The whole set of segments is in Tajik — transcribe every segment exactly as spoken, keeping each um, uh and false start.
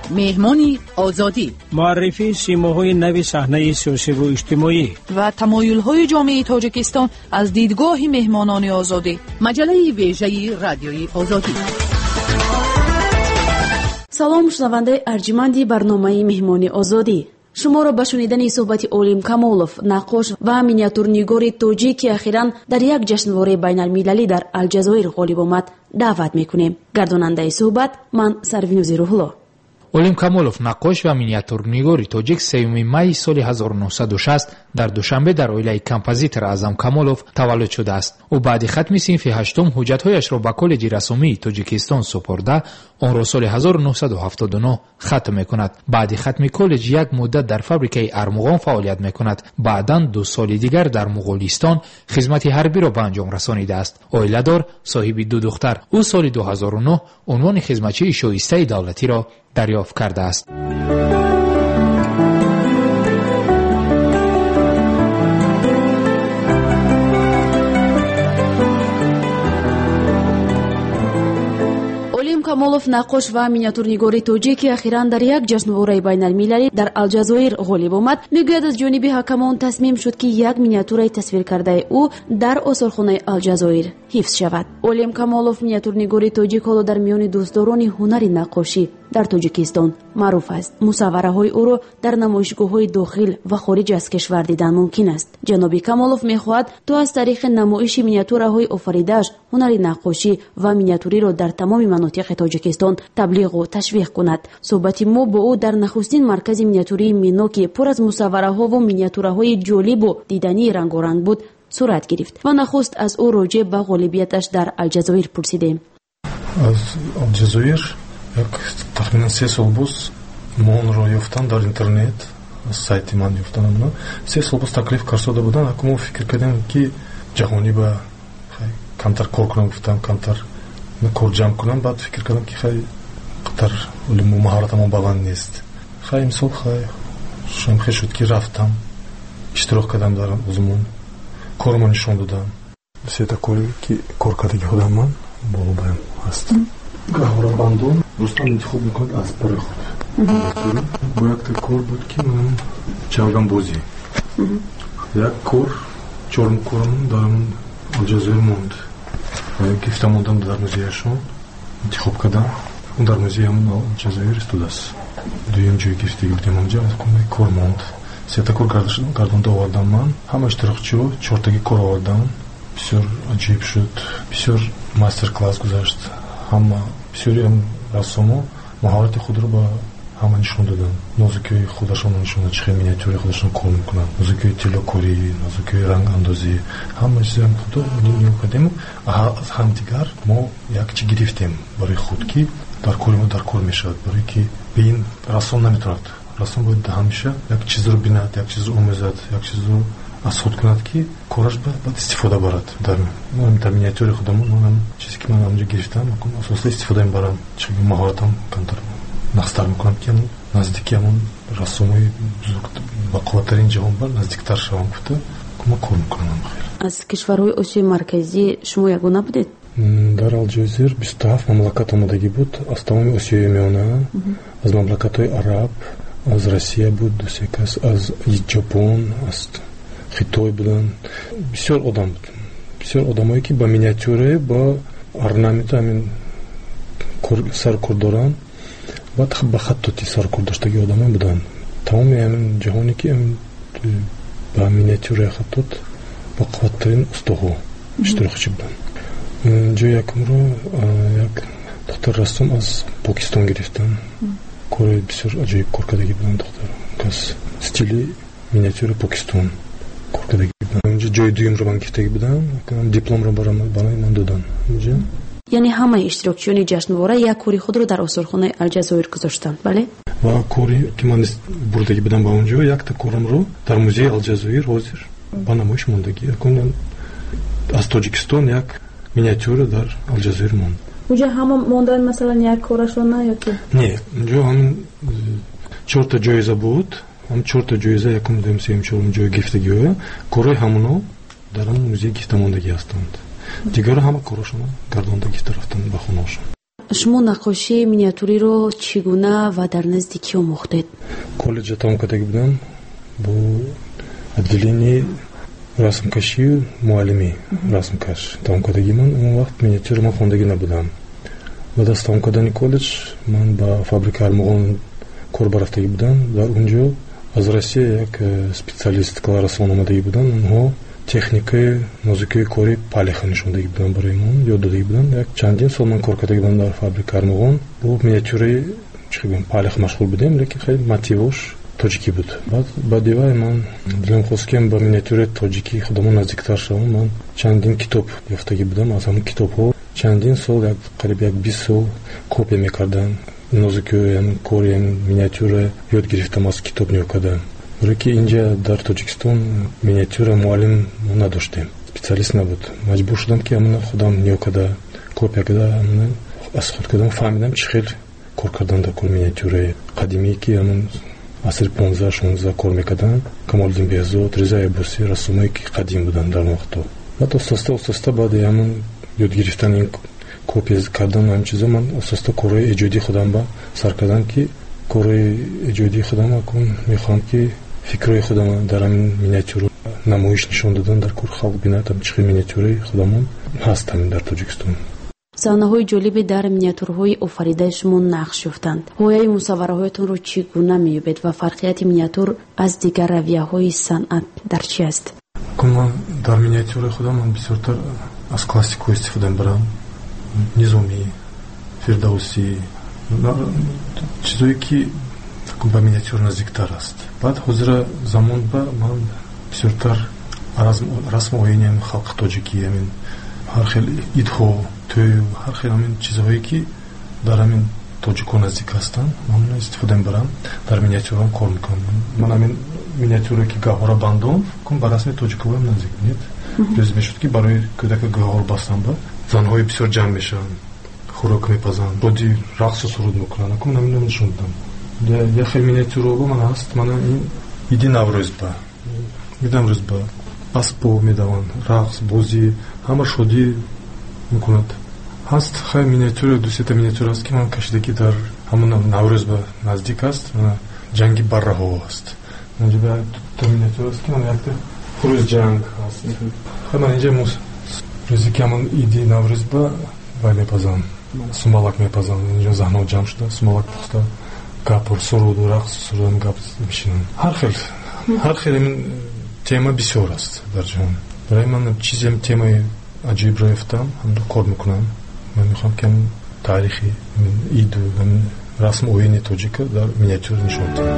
مهمانی آزادی، معرفی سیماهای نوی صحنه سیاسی و اجتماعی و تمایل‌های جامعه تاجیکستان از دیدگاه مهمانان آزادی. مجله ویژه رادیوی آزادی. سلام شنونده ارجمندی برنامه مهمانی آزادی. شما را به شنیدن صحبت اولیم کمالوف، نقاش و مینیاتورنگار تاجیک که اخیراً در یک جشنواره بین المللی در الجزایر غالب آمد دعوت میکنیم. گرداننده صحبت من سروینوزی روحلا. اولیم کمالوف نقاش و مینیاتورنگار تاجیک سیوم می سال هزار و نهصد و شصت در دوشنبه در اویلای کمپوزیتور اعظم کمالوف تولد شده است. او بعد ختم صنف هشتم حجت‌هایش را به کالج رسمی تاجیکستان سپرده، آن را سال هزار و نهصد و هفتاد و نه ختم می‌کند. بعد ختم کالج یک مدت در فابریکه ارمغان فعالیت می‌کند. بعداً دو سال دیگر در مغولستان خدمت حربی را به انجام رسانیده است. عائله‌دار، صاحب دو دختر، او سال دو هزار و نه عنوان خدمتچی شایسته دولتی را دریافت کرده است. کمالوف نقاش و مینیاتورنگار تاجیک اخیراً در یک جشنواره بین المللی در الجزایر غالب آمد. میگوید از جانب حکمان تصمیم شد که یک مینیاتور تصویر کرده او در آثارخانه الجزایر حفظ شود. اولیم کمالوف مینیاتورنگار تاجیک حالا در میان دوستداران هنر نقاشی در تاجیکستان معروف است. مصوره های او را در نمایشگاه های داخل و خارج از کشور دیدن ممکن است. جناب کمالوف میخواهد تا از طریق نمایش مینیاتوره های آفریده‌اش هنر نقاشی و مینیاتوری را در تمام مناطق تاجیکستان تبلیغ و تشویق کند. صحبت ما با او در نخستین مرکز مینیاتوری مینا که پر از مصوره ها و مینیاتوره های جالب و دیدنی رنگارنگ بود صورت گرفت و نخست از او راجع به غالبیتش در الجزایر پرسیدیم. از الجزایر یک تخمینا سه سال بود من را یافتم در اینترنت، از سایت من یافتم. من سه سال بود تکلیف کار شده بودن. اما فکر کردم که جهانی با کمتر کار کنم، گفتم کمتر کار جمع کنم. بعد فکر کردم که خیلی قطر علم و مهارتم بلند نیست. خیلی مثال خیلی شم خیلی شد که رفتم اشتراک کردم در ازمون کارم نشون دادم. سه تا کاری که کار کردگی خودم من بالا بایم هست. گهورا بندون رستم انتخاب میکنه از برای خود. با یک تا کار بود که من چاوگم بازی. یک کار چهارم کارم در الجزایر موند. گفتم موندم در موزیهشون انتخاب کردم. اون در موزیه همون الجزایر استود است. دویم جای گفتی بودیم اونجا از کنه کار موند. سه تا کار گردانده آوردم من. همه اشتراکچی ها چهار تاگی کار آوردم. بسیار عجیب شد. بسیار ماستر کلاس گذاشت. همه بسیاری هم رسامو مهارت خود رو با همه نشون دادن. نازکی خودشون نشون دادن، چه مینیاتوری خودشون کار میکنن، نازکی طلاکاری، نازکی رنگ اندازی، همه چیز هم خود نیو کردیم. از هم دیگر ما یک چی گرفتیم برای خود که در کار ما در کار میشد. برای که به این رسام نمیتوند. رسام باید همیشه یک چیز رو بیند، یک چیز رو آموزد، یک چیز رو از خود کند که کارش باید استفاده برد. در من در مینیاتوری خودمون من چیزی که من اونجا گرفتم میکنم اساسا استفاده میبرم. چون مهارتم کمتر نقصتر میکنم که نزدیکی همون رسومای بزرگ و قوترین جهان بر نزدیکتر شوم گفته که ما کار میکنم. خیلی از کشورهای آسیای مرکزی شما یگانه بودید؟ در الجزایر بیست و هفت مملکت آمدگی بود از تمام آسیای میانه. از مملکت‌های عرب، از روسیه بود دو سه کس، از ژاپن، از خیتای بودن. بسیار آدم بود. بسیار آدمایی که با مینیاتوره با орнамент همین سرکور دارن و با خطاطی سرکور داشتگی آدم‌ها بودن. تمام همین جهانی که همین با مینیاتوره خطاط با قوت‌ترین استاها اشتراکچی بودن. جا یکم رو یک دختر رسم از پاکستان گرفتن. کار بسیار عجیب کار کردگی بودن دختر. کس استیلی مینیاتور پاکستان کار کردگی بودن. اونجا جای دویم رو من گرفتگی بودن. دیپلم رو برای من دادن. اونجا یعنی همه اشتراکچیان جشنواره یک کاری خود رو در آثارخانه الجزایر گذاشتن، بله؟ و کاری که من بردگی بدم با اونجا یک تا کارم رو در موزه الجزایر حاضر با نمایش موندگی. یکون از تاجیکستان یک مینیاتور در الجزایر موند. اونجا همه موندن مثلا یک کارشون نه یا که؟ نه، اونجا هم چهار تا جایزه بود. هم چهار تا جایزه یکم دوم سوم چهارم جای گرفتگی ها. کارهای همونو در هم موزه گرفته موندگی هستند. دیگر همه کارشون گردانده گرفته رفتن به خونه‌شون. шумо нақошии миниатюриро чӣ гуна ва дар назди кӣ омӯхтед? коллеҷа тамом кардагӣ будам бо отделение расмкашию муаллимӣ расмкаш тамом кардагӣ. ман он вақт миниатюра ман хондагӣ набудам. баъд аз тамом кардани коллеҷ ман ба фабрика армағон кор барафтагӣ будам. дар унҷо аз Россия як специалист кларасон омадагӣ буданд. онҳо техникаи нозукии кори палеха нишондагӣ буданд барои ман, ёд додагӣ буданд. як чандин сол ман кор кардагӣ будам дар фабрика армағон. бо миниатюраи чӣ гӯям палех машғул будем, лекин хеле мотивош тоҷикӣ буд. баъд ба дивай ман дилам хост ки ба миниатюраи тоҷикӣ худамон наздиктар шавам. ман чандин китоб ёфтагӣ будам. аз ҳамон китобҳо чандин сол як қариб як бист сол копия мекардам. нозукии кори миниатюра ёд гирифтам аз китоб нигоҳ кардам. барое ки инҷа дар Тоҷикистон миниатюра муаллим мо надоштем, специалист набуд. маҷбур шудам ки ҳамона худам нигоҳ карда копия карда аз худ кардам фаҳмидам чӣ хел кор кардан дар кори миниатюраи қадимӣ ки ҳамон асри понздаҳ шонздаҳ кор мекардан. Камолиддин Беҳзод, Реза Айбосӣ рассомое ки қадим буданд дар он вақто. баъд остаста остаста баъди ҳамон ёд гирифтани ин копия кардан ҳамин чиза ман остаста корҳои эҷодии худам ба сар кардам ки корҳои эҷодии худам акун мехоҳам ки фикрҳои худам дар ҳамин миниатюра намоиш нишон додан, дар кор халқ бинад чӣ хел миниатюраи худамон ҳаст ҳамин дар Тоҷикистон. саҳнаҳои ҷолиби дар миниатюраҳои офаридаи шумо нақш ёфтанд. ҳояи мусаввараҳоятонро чӣ гуна меёбед ва фарқияти миниатюр аз дигар равияҳои санъат дар чӣ аст? ман дар миниатюраи худам ман бисёртар аз классикҳо истифода мебарам. низомӣ, фирдавсӣ, чизое ки ба миниатюра наздиктар аст. баъд ҳозира замон ба ман бисёртар расму оини халқи тоҷикӣ, ҳамин ҳар хел идҳо, тӯю, ҳар хел ҳамин чизҳое ки дар ҳамин тоҷикҳо наздик ҳастанд, ман истифода мебарам. дар миниатюраам кор мекунам. ман ҳамин миниатюра ки гаҳора бандон кун ба расми тоҷикҳоям наздик нет. рӯз мешуд ки барои кӯдака гаҳор бастан ба занҳои бисёр ҷамъ мешаванд, хӯрок мепазанд, боди рақсу суруд мекунанд. акун ҳамин нишон додам. як хел миниатюраҳо ман ҳаст. ман ин иди наврӯзба иди наврӯзба аспо медаванд, рақс, бозӣ, ҳама шодӣ мекунад. ҳаст хай миниатюра, дусета миниатюра аст ки ман кашидаги дар ҳамон наврӯзба наздик аст. ҷанги барраҳо аст. инҷа то миниатюра аст ки ман якта хурӯз ҷанг аст. хай ман инҷа рӯзе ки ҳамон иди наврӯзба вай мепазанд, сумалак мепазанд. инҷа заҳно ҷамъ шуда сумалак пухта гапур суруду рақс сурудам гап мешинанд. ҳар хел ҳар хел ин тема бисёр аст дар ҷаҳон. барои ман чизе темаи аҷибро ёфтам, ҳамдо кор мекунам. ман мехоҳам ки ҳамин таърихи иду ҳамин расму оини тоҷика дар миниатюра нишон диҳам.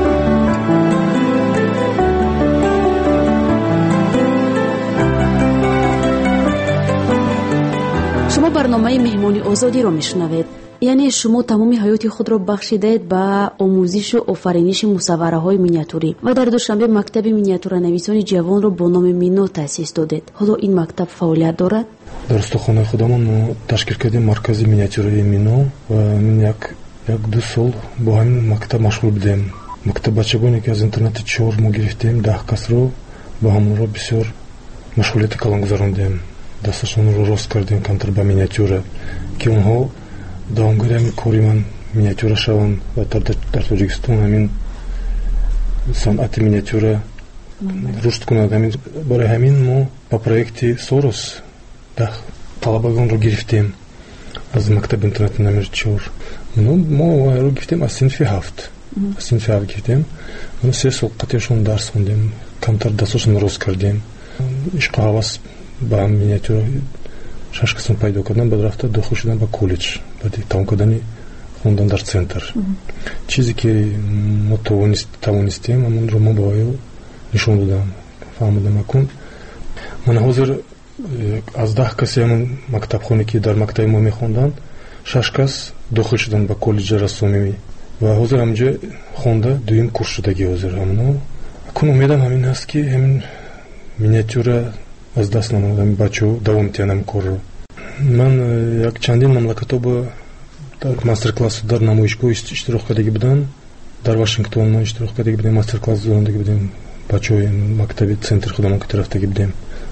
шумо барномаи меҳмони озодиро мешунавед. яъне шумо тамоми ҳаёти худро бахшидаед ба омӯзишу офариниши мусаввараҳои миниатюрӣ ва дар душанбе мактаби миниатюранависони ҷавонро бо номи Мино таъсис додед. ҳоло ин мактаб фаъолият дорад? дар устухонаи худамон мо ташкил кардем маркази миниатюраи Мино ва мин як як ду сол бо ҳамин мактаб машғул будем. мактаб бачагоне ки аз интернати чор мо гирифтем, даҳ касро ба ҳамонро бисёр машғулияти калон гузарондем. дасташонро рост кардем камтар ба миниатюра ки онҳо давомгари ҳамин кори ман миниатюра шаванд ва дар Тоҷикистон ҳамин санъати миниатюра рушд кунад. барои ҳамин мо ба проекти Сорос даҳ талабагонро гирифтем аз мактаби интернати номер чор. мо ро гирифтем аз синфи ҳафт аз синфи ҳафт гирифтем. се сол қатъиашон дарс хондем, камтар дасташон рост кардем. ишқу ҳавас ба миниатюра шаш қисм пайдо кардам. баъд рафта дохил шудам ба коллеҷ баъди тамом кардани хондан дар центр. чизе ки мо тавонистем ҳамонро мо ба оё нишон додам, фаҳмидам. акун ман ҳозир аз даҳ каси ҳамон мактабхоне ки дар мактаби мо мехонданд, шаш кас дохил шуданд ба коллеҷи рассомӣ ва ҳозир ҳамҷа хонда дуюм курс шудагӣ ҳозир ҳамоно. акун умедам ҳамин аст ки ҳамин миниатюра аз даст намонадам бачаҳо давом диҳанд ҳамин корро. ман як чандин мамлакатҳо ба дар мастер-классо дар намоишгоҳ иштирок кардагӣ будам. дар Вашингтон мо иштирок кардагӣ будем, мастер-класс додагӣ будем бачаҳои мактаби центри худамон ки рафтагӣ будем.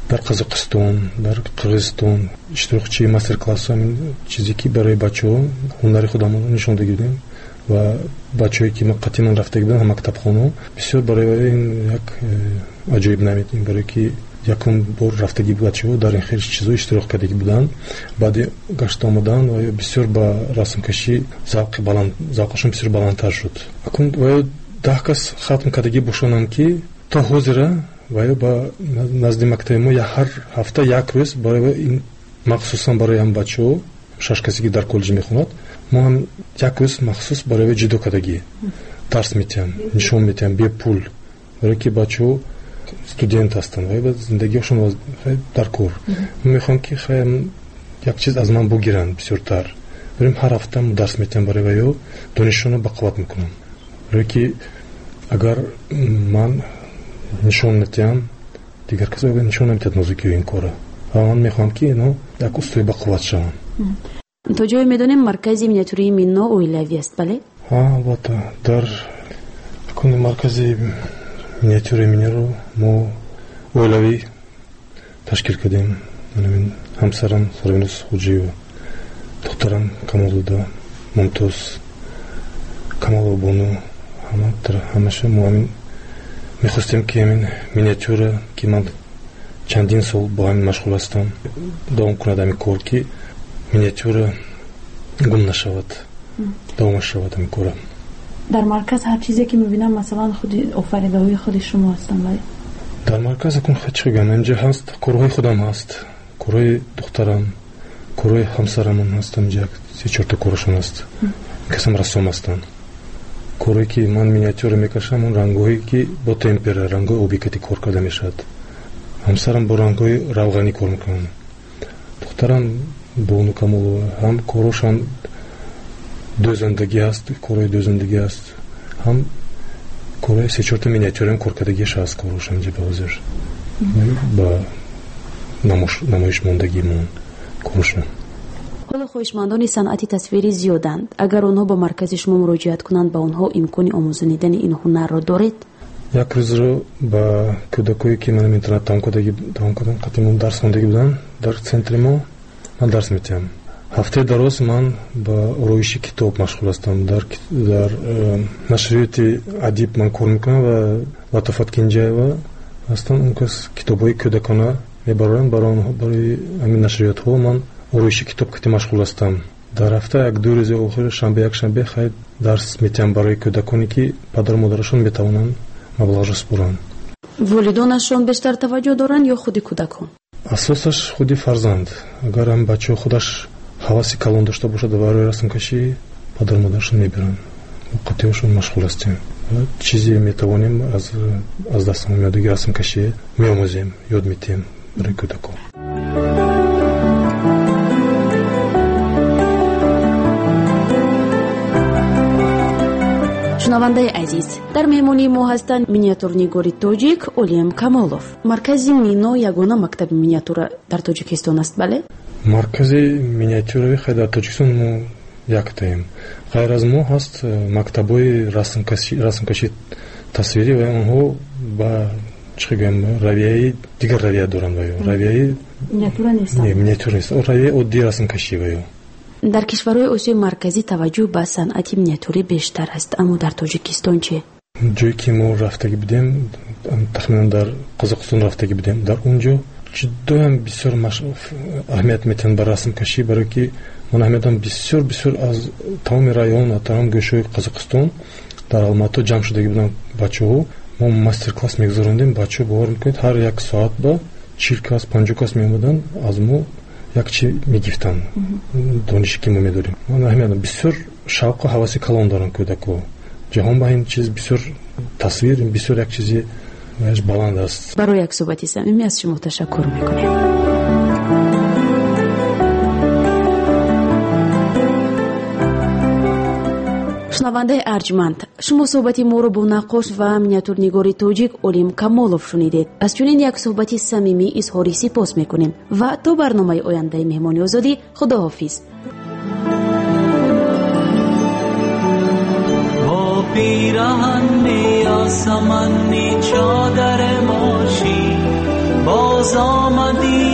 дар Қазоқистон, дар Қирғизистон иштирокчи мастер-классҳо ҳамин чизе ки барои бачаҳо ҳунари худамон нишон додем ва бачаҳое ки қатъиман рафтаги буданд мактабхона бисёр барои ин як аҷоиб наметем барое ки якум бор рафтаги бачаҳо дар ин хел чизҳо иштирок кардаги буданд баъди гашт омадан ва бисёр ба расмкашӣ завқи баланд завқашон бисёр баландтар шуд. Акун ва даҳ кас хатм кардагӣ бошонам ки то ҳозира ва ба назди мактаби мо ҳар ҳафта як рӯз барои ин махсусан барои ҳам бачаҳо шаш касе ки дар коллеҷ мехонад мо ҳам як рӯз махсус барои ҷудо кардагӣ дарс метиҳам нишон метиҳам бе пул барое ки бачаҳо студент ҳастанд ва ба зиндагиашон дар кор мехоҳам ки як чиз аз ман бигиранд бисёртар барем ҳар ҳафта дарс метиҳам барои ваё донишашонро бақувват мекунам барое ки агар ман нишон натиҳам дигар кас нишон наметиҳад нозукии ин кора ва ман мехоҳам ки ино як устои бақувват шаванд. то ҷое медонем маркази миниатюраи Минно оилавӣ аст, бале? ҳа, албатта. Дар куни маркази миниатюраи Минноро мо оилавӣ ташкил кардем. Манамин ҳамсарам Сарвинуз Хоҷиева, духтарам Камолуда Мумтоз, Камолова Бону, ҳамаша мо ҳамин мехостем ки ҳамин миниатюра ки ман чандин сол бо ҳамин машғул ҳастам давом кунад ҳамин кор ки миниатюра гум нашавад, давомаш шавад ҳамин кора. дар марказ ҳар чизе ки мебинам масалан худи офаридаҳои худи шумо ҳастанд, вай? дар марказ акун чӣ гӯям, инҷа ҳаст корҳои худам ҳаст, корҳои духтарам, корҳои ҳамсарамон ҳастанд, инҷа се чорта корашон ҳаст. Касам рассом ҳастанд. Корҳое ки ман миниатюра мекашам, он рангҳое ки бо темпера, рангҳои обикати кор карда мешавад. ҳамсарам бо рангҳои равғанӣ кор мекунам. Духтарам Бону Камолова ҳам корҳошам дӯзандагӣ ҳаст, корҳои дӯзандагӣ ҳаст, ҳам корҳои се чорта миниатюраам коркардагиаш ҳаст, корҳошам инҷа ба ҳозир ба намоишмондагимон корҳошам. ҳоло хоҳишмандони санъати тасвирӣ зиёданд. Агар онҳо ба маркази шумо муроҷиат кунанд, ба онҳо имкони омӯзондани ин ҳунарро доред? Як рӯзро ба кӯдакое ки манам интернет давом кардам, қатъимон дарс хондагӣ буданд дар центри мо, ман дарс метиҳам. ҳафтаи дароз ман ба ороиши китоб машғул ҳастам. Дар нашриёти адиб ман кор мекунам ва Латофат Кинҷаева ҳастанд. Он кас китобҳои кӯдакона мебароранд, барои ҳамин нашриётҳо ман ороиши китоб кати машғул ҳастам. Дар ҳафта як ду рӯзи охир шанбе якшанбе хай дарс метиҳам барои кӯдаконе ки падару модарашон метавонанд маблағро споранд. волидонашон бештар таваҷҷӯҳ доранд ё худи кӯдакон? асосаш худи фарзанд. Агар ҳам бачаҳо худаш ҳаваси калон дошта бошад барои расмкашӣ, падару модарашон мебиранд. қатъиошон машғул ҳастем. Чизе метавонем аз дастамон меодаги расмкашӣ меомӯзем, ёд метиҳем барои кӯдакон. шунавандаи азиз, дар меҳмонии мо ҳастанд миниатюрнигори тоҷик Олием Камолов. Маркази Минно ягона мактаби миниатюра дар Тоҷикистон аст, бале? Маркази миниатюрави хай дар Тоҷикистон мо яктаем. Ғайр аз мо ҳаст мактабҳои расмкашӣ тасвирӣ ва онҳо ба чӣ гӯям равияи дигар равия доранд. Ваё равияи миниатюра нест. Не, миниатюра нест. Равияи оддии расмкашӣ ваё. Дар кишварҳои Осиёи марказӣ таваҷҷӯҳ ба санъати миниатюрӣ бештар аст, аммо дар Тоҷикистон чӣ? ҷое ки мо рафтагӣ будем, тахминан дар Қозоқистон рафтагӣ будем, дар он ҷо ҷудоям бисёр аҳамият метиҳанд ба расмкашӣ, барое ки ман аҳамиятам бисёр бисёр аз тамоми район, аз тамоми гӯшаҳои Қозоқистон дар Алмато ҷамъ шудагӣ буданд бачаҳо. Мо мастер-класс мегузарондем, бачаҳо бовар мекунед ҳар як соат ба чил кас панҷоҳ кас меомаданд, аз мо як чи мегифтанд дониши ки мо медорем. Ман аҳамиятам бисёр шавқу ҳаваси калон доранд кӯдакҳо. ҷаҳон ба ин чиз бисёр тасвир, бисёр як чизи баланд аст. барои як суҳбати самимӣ аз шумо ташаккур мекунем. шунавандаи арҷманд, шумо суҳбати моро бо наққош ва миниатюрнигори тоҷик Олием Камолов шунидед. Аз чунин як суҳбати самимӣ изҳори сипос мекунем ва то барномаи ояндаи меҳмони озодӣ, худоҳофиз. پیراهن یاسمنی چادر ماشی با باز آمدی